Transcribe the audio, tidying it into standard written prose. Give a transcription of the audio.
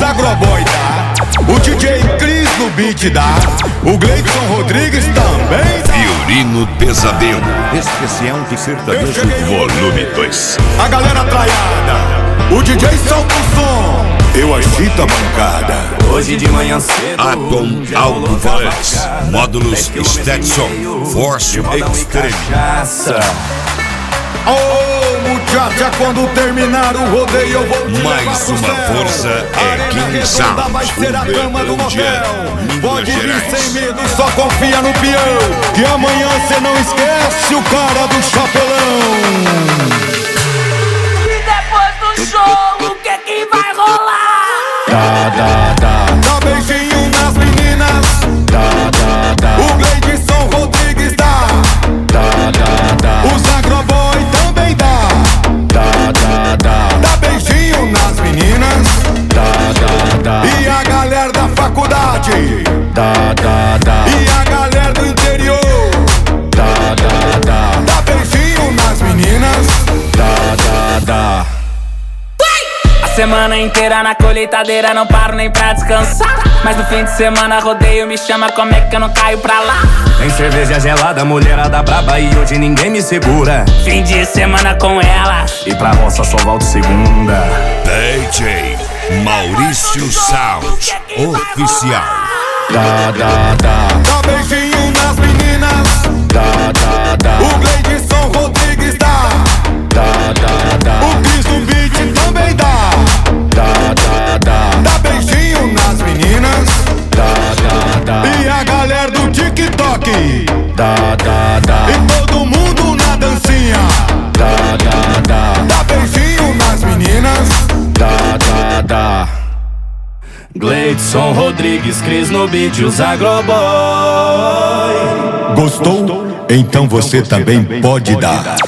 Agroboy dá, o DJ Cris no beat dá, o Gleidson Rodrigues também dá. Fiorino Pesadelo, especial de sertanejo volume 2. A galera traiada, o DJ solta o som, eu agito a bancada. Hoje de manhã cedo, Atom Alto-Falantes, módulos Stetson, Force Extreme. Oh, muchacha, quando terminar o rodeio eu vou te Mais levar pro uma céu. força é Arena King Redonda Sound, vai ser a cama do Uberlândia, motel. Pode Minas vir Gerais. sem medo, só confia no peão, que amanhã cê não esquece o cara do chapelão. E depois do show, o que vai rolar? Dá beijinho nas meninas, o Gleidson Rodrigues dá, os Agroboy também dá. Dá beijinho nas meninas, e a galera da faculdade, e a galera do interior. Dá beijinho nas meninas. A semana inteira na colheitadeira, não paro nem pra descansar. Mas no fim de semana rodeio me chama, como é que eu não caio pra lá? tem cerveja gelada, mulherada braba e hoje ninguém me segura. Fim de semana com ela, E pra roça só volto segunda. DJ Maurício Sound, oficial. Dá beijinho nas meninas, o Gleidson Rodrigues dá, o Cris no beat também dá. Dá beijinho nas meninas, e a galera do TikTok, e todo mundo na dancinha. Dá beijinho nas meninas. Gleidson Rodrigues, Cris no beat, os Agroboy. Gostou? Então você também pode dar.